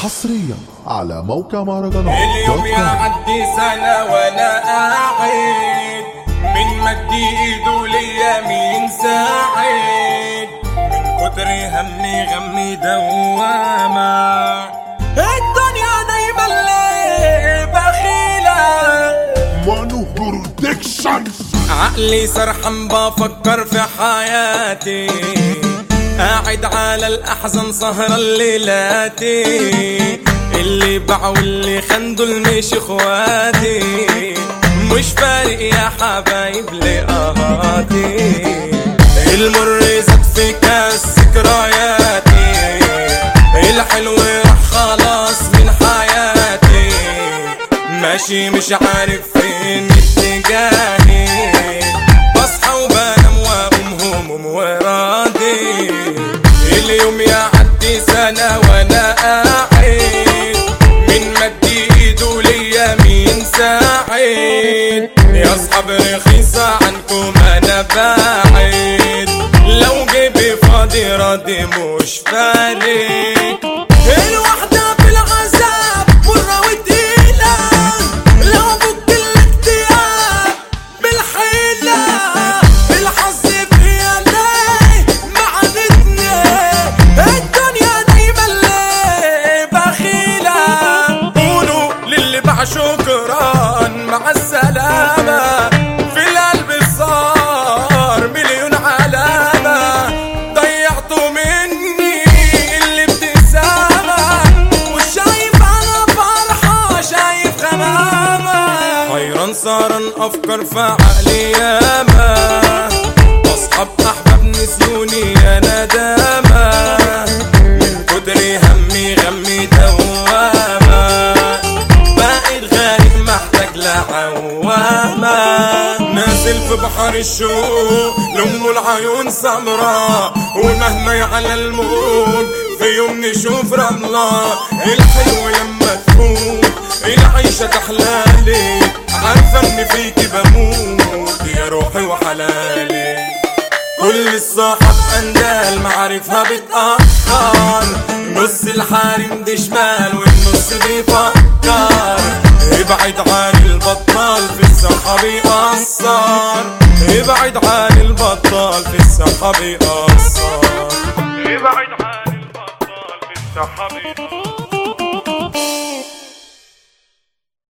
حصريا على موقع مهرجانات اليوم يعدي سنة وانا قاعد من مد ايده ليمين ساعد من كتر همي غمي دوامة الدنيا دايما ليه بخيلة مانو برودكشن. عقلي سرحان بفكر في حياتي قاعد على الأحزان سهرة الليلاتي اللي باعوا واللي خندوا مش اخواتي مش فارق يا حبايب لقاهاتي المر زاد في كاس ذكرياتي الحلو راح خلاص من حياتي ماشي مش عارف فين اتجاهي بصحى وبنام واقوم هموم وراضي اليوم يعدي سنة وانا قاعد من مد ايده ليمين ساعد يا اصحاب رخيصة عنكم انا باعد لو جيبي فاضي راضي مش فارق الوحدة بالعذاب مرة وتقيلة لو فك الاكتئاب بالحيلة بالحظ فيها ليه معاندني الدنيا دايما ليه بخيلة قولوا للي باع شكرا مع السلامة في القلب صار مليون علامة ضيعتوا مني الابتسامة مش شايف انا فرحة شايف غمامة حيران صار افكر في عقلي ياما اصحاب احباب نسيوني يا ندامة من كتر همي غمي دوامة بقيت غريب محتاج لعوامة نازل في بحر الشوق لأم العيون سمراء ومهما يعلى الموج في يوم نشوف رملة الحلو لما تفوت العيشة تحلالي عارفة ان فيكي بموت يا روحي وحلالي كل الصحاب اندال معارفها بتأخر نص الحارم دي شمال والنص بيفكر ابعد عن البطال في الصحة بيأثر ابعد عن البطال في الصحة بيأثر ابعد عن البطال في الصحة بيأثر